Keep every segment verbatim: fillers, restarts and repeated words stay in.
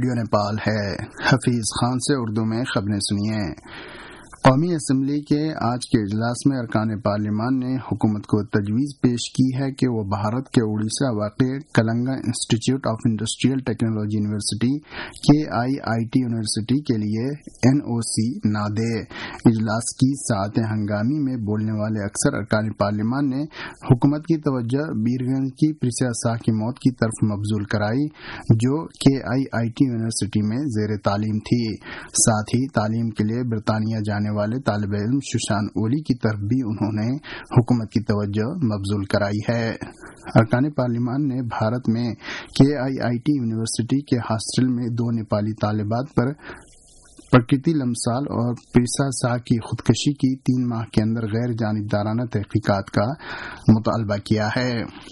Radio Nepal ہے۔ حفیظ خان سے اردو میں خبریں سنیے۔ قومی اسمبلی کے آج کے اجلاس میں ارکان پارلیمان نے حکومت کو تجویز پیش کی ہے کہ وہ بھارت کے اڑیسہ واقع کلنگا انسٹی ٹیوٹ آف انڈسٹریل ٹیکنالوجی یونیورسٹی کے آئی آئی ٹی یونیورسٹی کے لیے این او سی نہ دے۔ اجلاس کی ساعت ہنگامی میں بولنے والے اکثر ارکان پارلیمان نے حکومت کی توجہ بیرگنج کی پریسیا شاہ کی موت کی طرف مبذول کرائی، جو کے آئی آئی ٹی یونیورسٹی میں زیر تعلیم تھی۔ ساتھ ہی تعلیم کے لیے برطانیہ جانے والے طالب علم ششان اولی کی طرف بھی انہوں نے حکومت کی توجہ مبذول کرائی ہے۔ ارکان پارلیمان نے بھارت میں کے آئی آئی ٹی یونیورسٹی کے ہاسٹل میں دو نیپالی طالبات پر پرکرتی لمسال اور پریسا شاہ کی خودکشی کی تین ماہ کے اندر غیر جانبدارانہ تحقیقات کا مطالبہ کیا ہے۔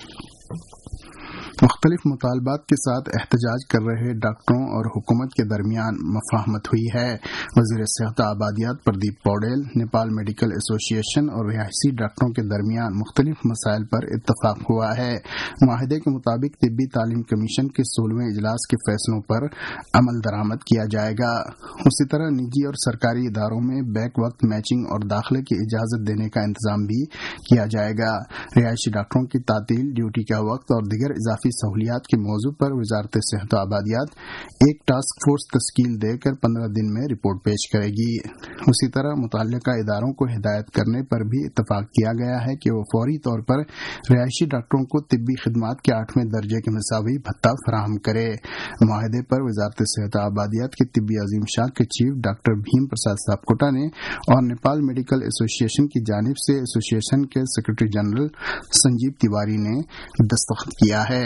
مختلف مطالبات کے ساتھ احتجاج کر رہے ڈاکٹروں اور حکومت کے درمیان مفاہمت ہوئی ہے۔ وزیر صحت و آبادیات Pradeep Paudel, Nepal medical association اور رہائشی ڈاکٹروں کے درمیان مختلف مسائل پر اتفاق ہوا ہے۔ معاہدے کے مطابق طبی تعلیم کمیشن کے سولہویں اجلاس کے فیصلوں پر عمل درآمد کیا جائے گا۔ اسی طرح نجی اور سرکاری اداروں میں بیک وقت میچنگ اور داخلے کی اجازت دینے کا انتظام بھی کیا جائے گا۔ رہائشی ڈاکٹروں کی تعطیل، ڈیوٹی کا وقت اور دیگر اضافی سہولیات کے موضوع پر وزارت صحت و آبادیات ایک ٹاسک فورس تشکیل دے کر پندرہ دن میں رپورٹ پیش کرے گی۔ اسی طرح متعلقہ اداروں کو ہدایت کرنے پر بھی اتفاق کیا گیا ہے کہ وہ فوری طور پر رہائشی ڈاکٹروں کو طبی خدمات کے آٹھویں درجے کے مساوی بھتہ فراہم کرے۔ معاہدے پر وزارت صحت و آبادیات کے طبی عظیم شاہ کے چیف ڈاکٹر بھیم پرساد ساپکوٹا نے اور نیپال میڈیکل ایسوسی ایشن کی جانب سے ایسوسی ایشن کے سیکرٹری جنرل سنجیو تیواری نے دستخط کیا ہے۔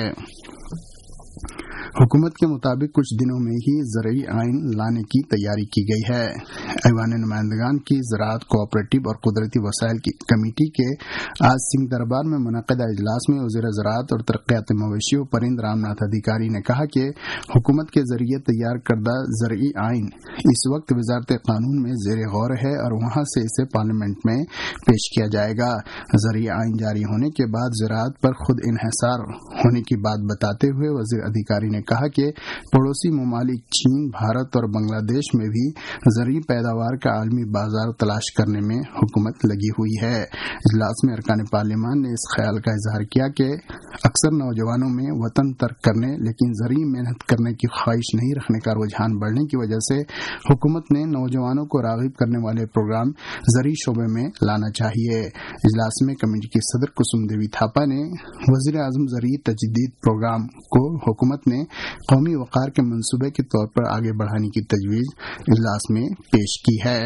حکومت کے مطابق کچھ دنوں میں ہی زرعی آئین لانے کی تیاری کی گئی ہے۔ ایوان نمائندگان کی زراعت، کوآپریٹو اور قدرتی وسائل کی کمیٹی کے آج سنگھ دربار میں منعقدہ اجلاس میں وزیر زراعت اور ترقیات مویشیوں پرند رام ناتھ ادھیکاری نے کہا کہ حکومت کے ذریعے تیار کردہ زرعی آئین اس وقت وزارت قانون میں زیر غور ہے اور وہاں سے اسے پارلیمنٹ میں پیش کیا جائے گا۔ زرعی آئین جاری ہونے کے بعد زراعت پر خود انحصار ہونے کی بات بتاتے ہوئے وزیر ادھیکاری نے کہا کہ پڑوسی ممالک چین، بھارت اور بنگلہ دیش میں بھی زرعی پیداوار کا عالمی بازار تلاش کرنے میں حکومت لگی ہوئی ہے۔ اجلاس میں ارکان پارلیمان نے اس خیال کا اظہار کیا کہ اکثر نوجوانوں میں وطن ترک کرنے لیکن زرعی محنت کرنے کی خواہش نہیں رکھنے کا رجحان بڑھنے کی وجہ سے حکومت نے نوجوانوں کو راغب کرنے والے پروگرام زرعی شعبے میں لانا چاہیے۔ اجلاس میں کمیٹی کی صدر کسم دیوی تھاپا نے وزیر اعظم زرعی تجدید پروگرام کو حکومت نے قومی وقار کے منصوبے کے طور پر آگے بڑھانے کی تجویز اجلاس میں پیش کی ہے۔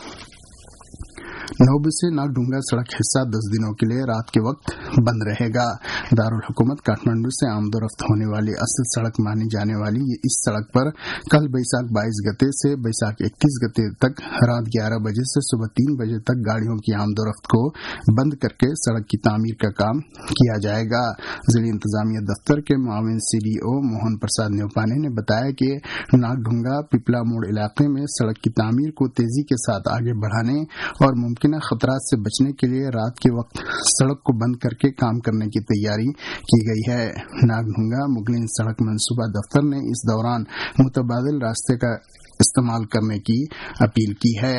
نوب سے ناگڈونگا سڑک حصہ دس دنوں کے لیے رات کے وقت بند رہے گا۔ دارالحکومت کاٹھمنڈو سے آمد و رفت ہونے والی اصل سڑک مانی جانے والی اس سڑک پر کل بیساکھ بائیس گتے سے بیساکھ اکیس گتے تک رات گیارہ بجے سے صبح تین بجے تک گاڑیوں کی آمد و رفت کو بند کر کے سڑک کی تعمیر کا کام کیا جائے گا۔ ضلع انتظامیہ دفتر کے معاون C D O Mohan Prasad Neupane نے بتایا کہ ناگڈونگا پپلا موڑ علاقے میں سڑک کی تعمیر کو تیزی کے ساتھ آگے بڑھانے اور ممکنہ خطرات سے بچنے کے لیے رات کے وقت سڑک کو بند کر کے کام کرنے کی تیاری کی گئی ہے۔ ناگڈونگا مغلین سڑک منصوبہ دفتر نے اس دوران متبادل راستے کا استعمال کرنے کی اپیل کی ہے۔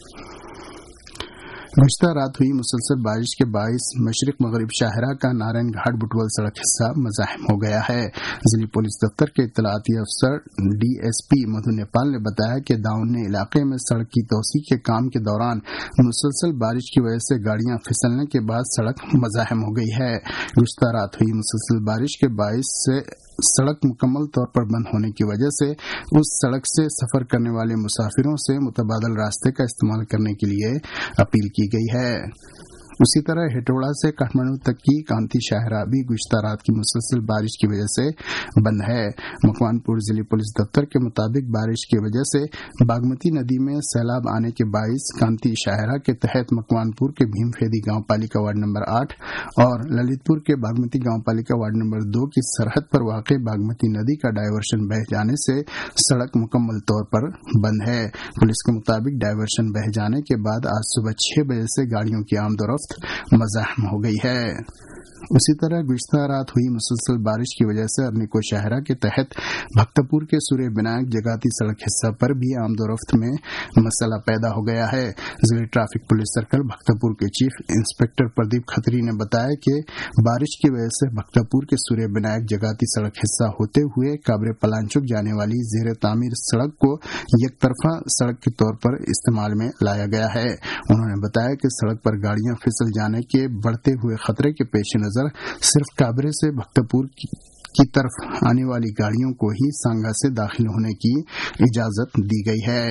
گزشتہ رات ہوئی مسلسل بارش کے باعث مشرق مغرب شاہراہ کا نارائن گھاٹ بٹول سڑک حصہ مزاحم ہو گیا ہے۔ ضلع پولیس دفتر کے اطلاعاتی افسر D S P Madhu Nepal نے بتایا کہ داؤنے علاقے میں سڑک کی توسیع کے کام کے دوران مسلسل بارش کی وجہ سے گاڑیاں پھسلنے کے بعد سڑک مزاحم ہو گئی ہے۔ گزشتہ رات ہوئی مسلسل بارش کے باعث سے سڑک مکمل طور پر بند ہونے کی وجہ سے اس سڑک سے سفر کرنے والے مسافروں سے متبادل راستے کا استعمال کرنے کے لیے اپیل کی گئی ہے۔ اسی طرح ہیٹوڑا سے کاٹھمنڈو تک کی کانتی شاہراہ بھی گزشتہ رات کی مسلسل بارش کی وجہ سے بند ہے۔ مکوان پور ضلع پولیس دفتر کے مطابق بارش کی وجہ سے باگمتی ندی میں سیلاب آنے کے باعث کانتی شاہراہ کے تحت مکوان پور کے بھیم فیدی گاؤں پالیکا وارڈ نمبر آٹھ اور للت پور کے باگمتی گاؤں پالیکا وارڈ نمبر دو کی سرحد پر واقع باگمتی ندی کا ڈائیورشن بہہ جانے سے سڑک مکمل طور پر بند ہے۔ پولیس کے مطابق ڈائیورشن بہہ جانے کے بعد آج صبح چھ بجے سے گاڑیوں کی آمد و رفت مزاحم ہو گئی ہے۔ उसी तरह गुज़िश्ता रात हुई मुसलसल बारिश की वजह से अरनिको शहरा के तहत भक्तपुर के सूर्य विनायक जगाती सड़क हिस्सा पर भी आमदोरफ्त में मसला पैदा हो गया है। जिले ट्रैफिक पुलिस सर्कल भक्तपुर के चीफ इंस्पेक्टर प्रदीप खत्री ने बताया कि बारिश की वजह से भक्तपुर के सूर्य विनायक जगाती सड़क हिस्सा होते हुए काबरे पलांचुक जाने वाली जेर तामीर सड़क को एक तरफा सड़क के तौर पर इस्तेमाल में लाया गया है। उन्होंने बताया कि सड़क पर गाड़ियां फिसल जाने के बढ़ते हुए खतरे के पेश नजर सिर्फ काबरे से भक्तपुर की की तरफ आने वाली गाड़ियों को ही सांगा से दाखिल होने की इजाजत दी गई है।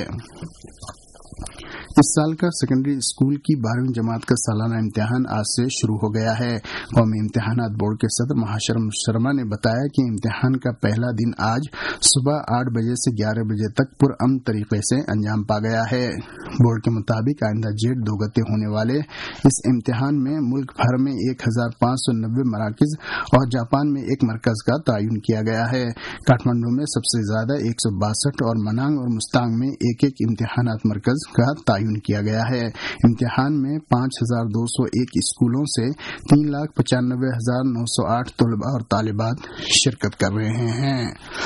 इस साल का सेकेंडरी स्कूल की बारहवीं जमात का सालाना इम्तिहान आज से शुरू हो गया है। कौमी इम्तिहानात बोर्ड के सदर महाशरम शर्मा ने बताया कि इम्तिहान का पहला दिन आज सुबह आठ बजे से ग्यारह बजे तक पुरअमन तरीके से अंजाम पा गया है। बोर्ड के मुताबिक आइंदा जेठ दो गते होने वाले इस इम्तिहान में मुल्क भर में एक हजार पाँच सौ नब्बे मराकिज और जापान में एक मरकज का तयन किया गया है। काठमांडू में सबसे ज्यादा एक सौ बासठ और मनांग और मुस्तांग में एक एक इम्तिहानात मरकज का तयन किया गया है। इम्तिहान में पाँच हजार दो सौ एक स्कूलों से तीन लाख पचानबे हजार नौ सौ आठ तलबा और तालिबात शिरकत कर रहे हैं।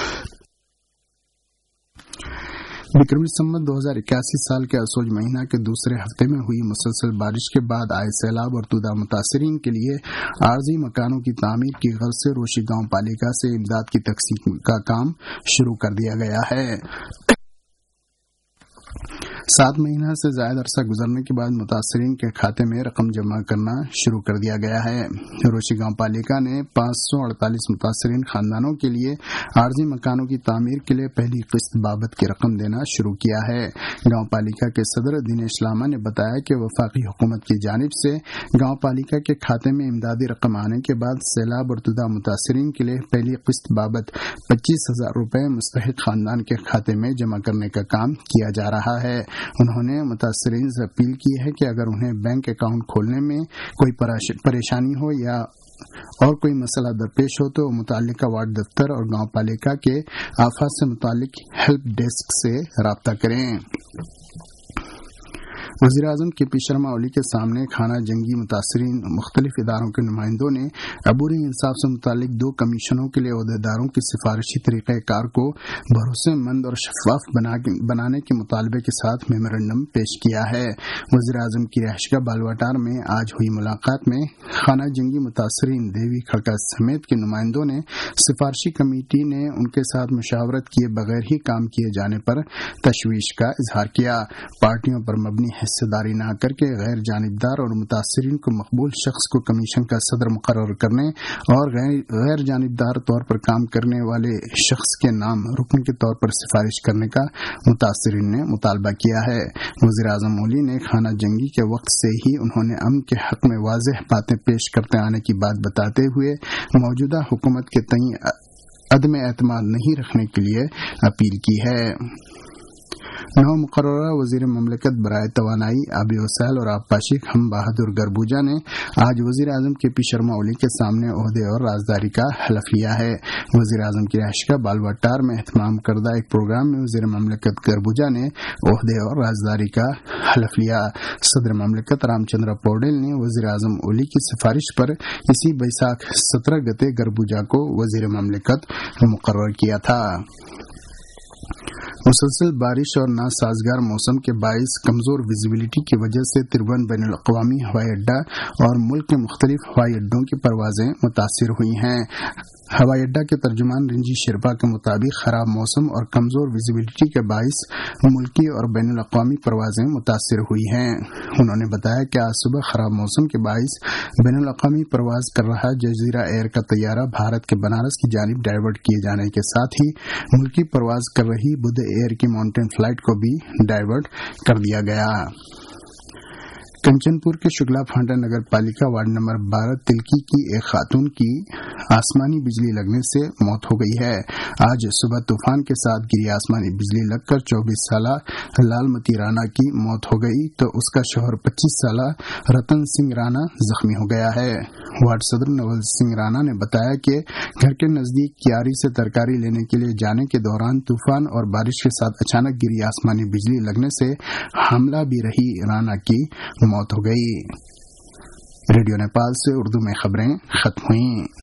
विक्रमी संवत दो हजार इक्यासी साल के असोज महीना के दूसरे हफ्ते में हुई मुसलसल बारिश के बाद आए सैलाब और तुदा मुतासरीन के लिए आरजी मकानों की तामीर की गर्ज से रोशी गांव पालिका से इमदाद की तकसीम का काम शुरू कर दिया गया है। सात महीना से ज्यादा अरसा गुजरने के बाद मुतासरीन के खाते में रकम जमा करना शुरू कर दिया गया है। रोशी गांव पालिका ने पाँच सौ अड़तालीस मुतासरीन खानदानों के लिए आरजी मकानों की तामीर के लिए पहली किस्त बाबत की रकम देना शुरू किया है। गांव पालिका के सदर दिनेश लामा ने बताया कि वफाकी हुकूमत की जानिब से गांव पालिका के खाते में इमदादी रकम आने के बाद सैलाब और तुदा मुतासरीन के लिए पहली किस्त बाबत पच्चीस हजार रूपये मुस्तहिक खानदान के खाते में जमा करने का काम किया जा रहा है। उन्होंने मुतासरीन से अपील की है कि अगर उन्हें बैंक अकाउंट खोलने में कोई परेशानी हो या और कोई मसला दरपेश हो तो मुताल्लिका वार्ड दफ्तर और गांव पालिका के आफात से मुताल्लिक हेल्प डेस्क से राब्ता करें। वज़ीर आज़म के पी शर्मा ओली के सामने खाना जंगी मुतासरीन मुख्तलिफ इदारों के नुमाइंदों ने अबूरी इंसाफ से मुतालिक दो कमीशनों के लिए अहदेदारों की सिफारिशी तरीक़ाकार को भरोसेमंद और शफाफ बना, बनाने के मुतालबे के साथ मेमोरेंडम पेश किया है। वज़ीर आज़म की रिहाइशगाह बालवाटार में आज हुई मुलाकात में खाना जंगी मुतासरीन देवी खड़का समेत के नुमाइंदों ने सिफारशी कमेटी ने उनके साथ मुशावरत किए बगैर ही काम किए जाने पर तशवीश का इजहार किया। पार्टियों पर मबनी हिस्सेदारी न करके गैर जानिबदार और मुतासरीन को मकबूल शख्स को कमीशन का सदर मुकर्रर करने और गैर जानिबदार तौर पर काम करने वाले शख्स के नाम रुकन के तौर पर सिफारिश करने का मुतासरीन ने मुतालबा किया है। वज़ीर आज़म ओली ने खाना जंगी के वक्त से ही उन्होंने अमन के हक में वाज़ेह बातें पेश करते आने की बात बताते हुए मौजूदा हुकूमत के तई अदम एतमाद नहीं रखने के लिए अपील की है। नौ मुकर्ररा वज़ीर ममलकत बराए तवानाई आबी वसाइल और आबपाशी हम बहादुर गरबूजा ने आज वज़ीर आज़म के पी शर्मा ओली के सामने ओहदे और राजदारी का हलफ लिया है। वज़ीर आज़म की रिहाइशगाह बालवाटार में एहतमाम करदा एक प्रोग्राम में वज़ीर ममलकत गरबूजा ने ओहदे और राजदारी का हलफ लिया। सदर ममलकत रामचंद्र पौडेल ने वज़ीर आज़म ओली की सिफारिश पर इसी बैसाख सत्रह गते गरबूजा को वज़ीर ममलकत मुकर्रर किया था। मुसलसल बारिश और नासाजगार मौसम के बाइस कमजोर विजिबिलिटी की वजह से तिरुवन बैनुल अक़वामी हवाई अड्डा और मुल्क के मुख्तलिफ हवाई अड्डों की परवाजें मुतासिर हुई हैं। हवाई अड्डा के तर्जुमान रिंजी शेरपा के मुताबिक खराब मौसम और कमजोर विजिबिलिटी के बाइस मुल्की और बैनुल अक़वामी परवाजें मुतासिर हुई हैं। उन्होंने बताया कि आज सुबह खराब मौसम के बाइस बैनुल अक़वामी परवाज कर रहा जजीरा एयर का तैयारा भारत के बनारस की जानिब डाइवर्ट किए जाने के साथ ही मुल्की परवाज कर रही बुध एयर की माउंटेन फ्लाइट को भी डाइवर्ट कर दिया गया। कंचनपुर के शुक्ला फांटा नगर पालिका वार्ड नंबर बारह तिलकी की एक खातून की आसमानी बिजली लगने से मौत हो गई है। आज सुबह तूफान के साथ गिरी आसमानी बिजली लगकर चौबीस साल लालमती राणा की मौत हो गई तो उसका शौहर पच्चीस साल रतन सिंह राणा जख्मी हो गया है। वार्ड सदर नवल सिंह राणा ने बताया कि घर के नजदीक क्यारी से तरकारी लेने के लिए जाने के दौरान तूफान और बारिश के साथ अचानक गिरी आसमानी बिजली लगने से हमला भी रही राणा की मौत हो गई। ریڈیو نیپال سے اردو میں خبریں ختم ہوئیں۔